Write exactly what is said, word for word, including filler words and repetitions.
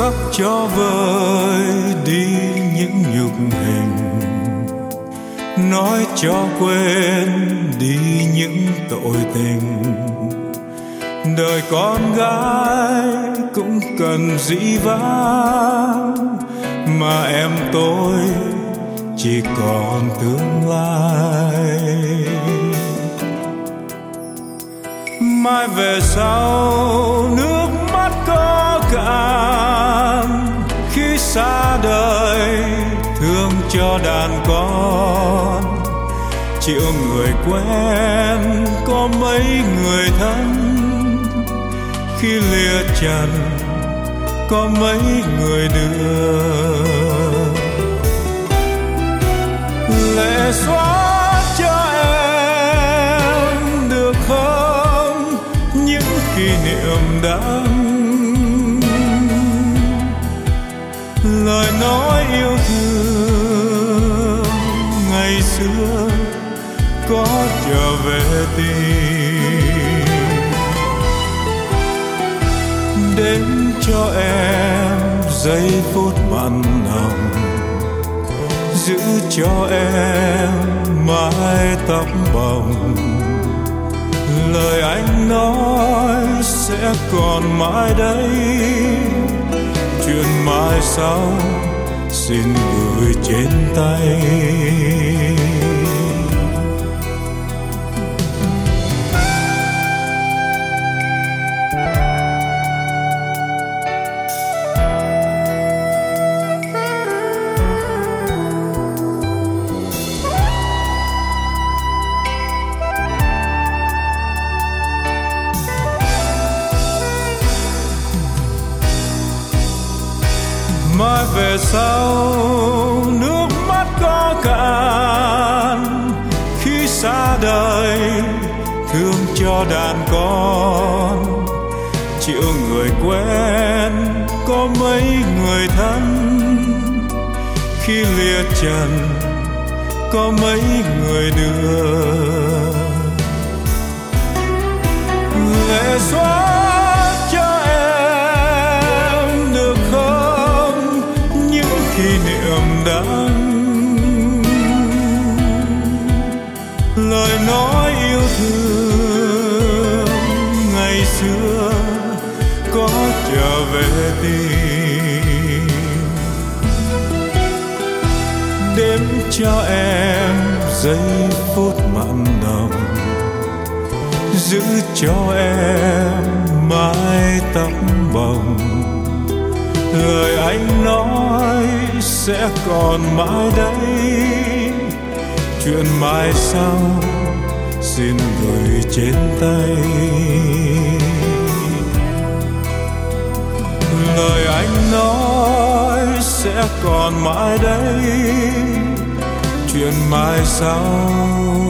ước cho vơi đi những nhục hình, nói cho quên đi những tội tình. Đời con gái cũng cần dĩ vãng, mà em tôi chỉ còn tương lai. Mai về sau nước mắt có cạn, khi xa đời thương cho đàn con. Chịu người quen có mấy người thân, khi lìa trần có mấy người đưa. Lệ xóa cho em được không những kỷ niệm đắng, lời nói yêu thương ngày xưa có trở về tim. Đến cho em giây phút mặn nồng, giữ cho em mái tóc bồng. Lời anh nói sẽ còn mãi đây, chuyện mai sau xin gửi trên tay. Mai về sau nước mắt có cạn, khi xa đời thương cho đàn con. Chịu người quen có mấy người thân, khi lìa trần có mấy người đưa. Lệ xóa kỷ niệm đắng, lời nói yêu thương ngày xưa có trở về tim. Đếm cho em giây phút mặn nồng, giữ cho em mái tóc bồng. Lời anh nói sẽ còn mãi đây, chuyện mai sau xin gửi trên tay. Lời anh nói sẽ còn mãi đây, chuyện mai sau